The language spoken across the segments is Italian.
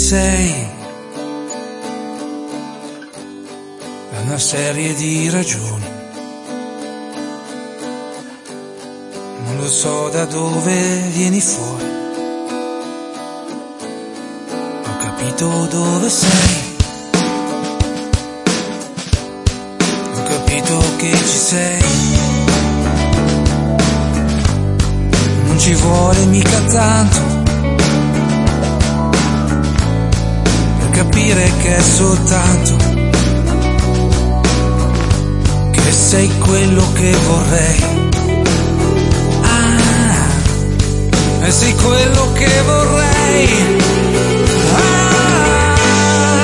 sei. È una serie di ragioni, non lo so da dove vieni fuori. Ho capito dove sei, ho capito che ci sei. Non ci vuole mica tanto per capire che è soltanto che sei quello che vorrei. Ah, e sei quello che vorrei. Ah,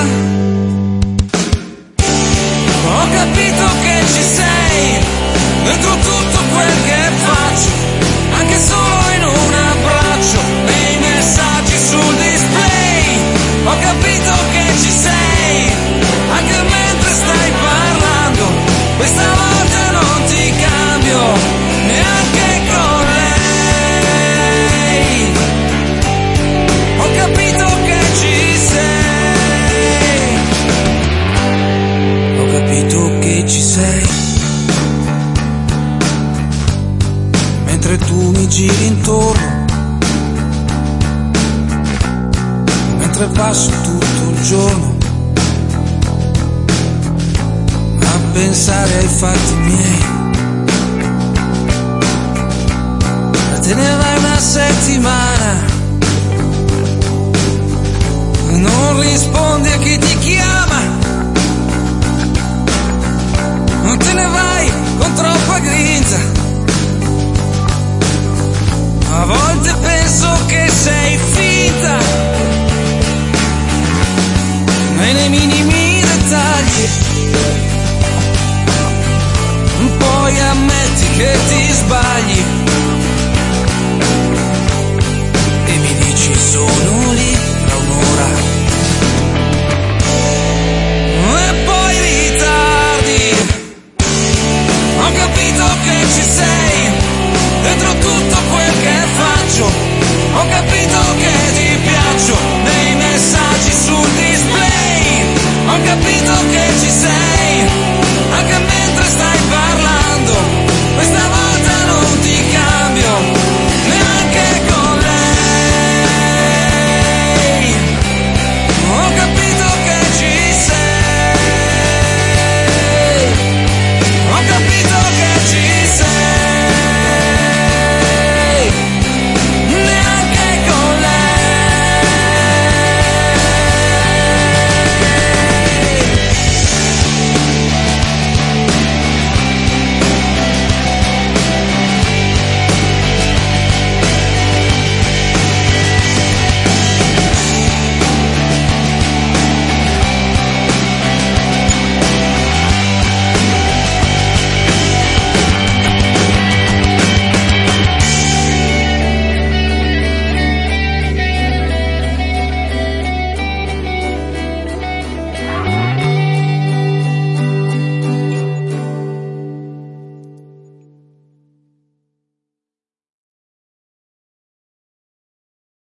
ho capito che ci sei dentro tutto quel che faccio, anche solo in un abbraccio, nei messaggi sul display. Ho capito che ci sei, anche mentre stai parlando, questa volta non ti cambio, neanche con lei. Ho capito che ci sei, ho capito che ci sei. Mentre tu mi giri intorno, mentre passo tutto il giorno a pensare ai fatti miei, e te ne vai una settimana, non rispondi a chi ti chiama, non te ne vai con troppa grinta. A volte penso che sei finta, e nei minimi dettagli poi ammetti che ti sbagli e mi dici sono